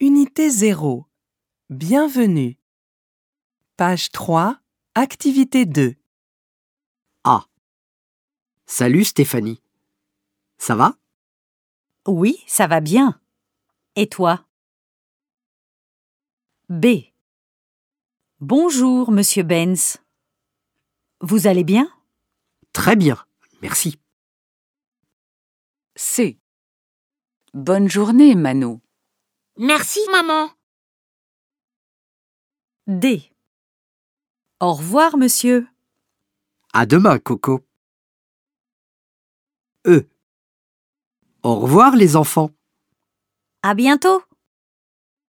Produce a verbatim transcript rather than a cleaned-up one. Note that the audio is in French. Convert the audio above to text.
Unité zéro. Bienvenue. Page trois, activité deux. A. Salut Stéphanie. Ça va? Oui, ça va bien. Et toi? B. Bonjour, monsieur Benz. Vous allez bien? Très bien, merci. C. Bonne journée, Mano. Merci, maman. D. Au revoir, monsieur. À demain, Coco. E. Au revoir les enfants. À bientôt.